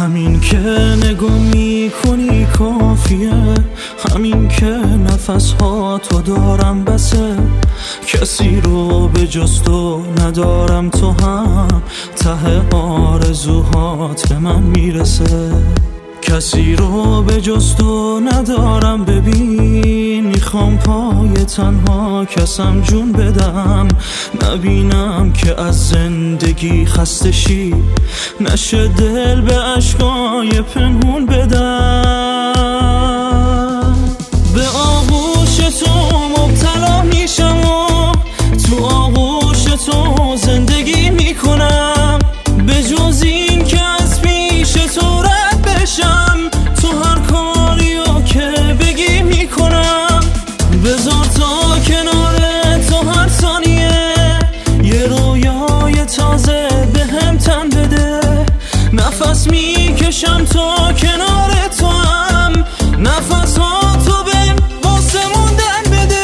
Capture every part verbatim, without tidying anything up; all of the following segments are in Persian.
همین که نگاه میکنی کافیه، همین که نفس ها تو دارم بسه. کسی رو به جز تو ندارم، تو هم ته آرزوهات به من میرسه. کسی رو به جز تو ندارم، ببین میخوام پای تنها کسم جون بدم. نبینم که از زندگی خسته شی، نشه دل به عشقای پنهون بدم. به آغوش تو مبتلا میشم و تو آغوش تو زندگی میکنم. به جز این که از پیش تو رد بشم، تو هر کاریو که بگی میکنم. بذار تا کنار تو هر ثانیه یه رویای تازه به هم تن بده. نفس میکشم تا کنار تو هم، نفس ها تو بهم واسه موندن بده.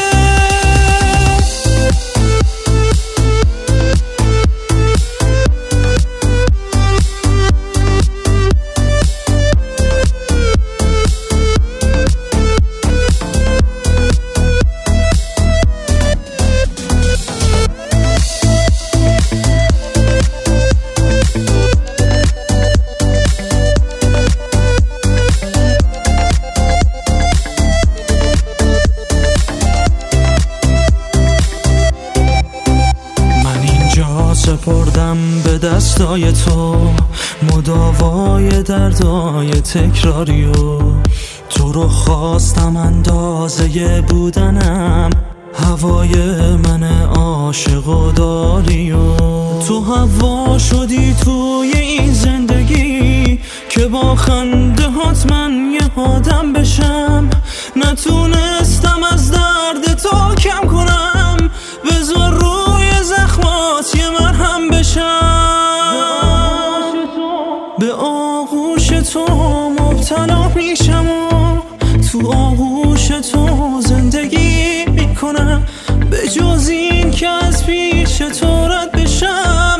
سپردم به دستای تو مداوای دردای تکراریو. تو رو خواستم اندازه بودنم، هوای من عاشق و داریو. تو هوا شدی توی این زندگی که با خنده هات من یه آدم بشم. نتونستم از درد تو کم کنم، بذار روی زخمات یه مرهم بشم. به آغوش تو مبتلا میشم و تو آغوش تو زندگی میکنم. به جز این که از پیش تو رد بشم،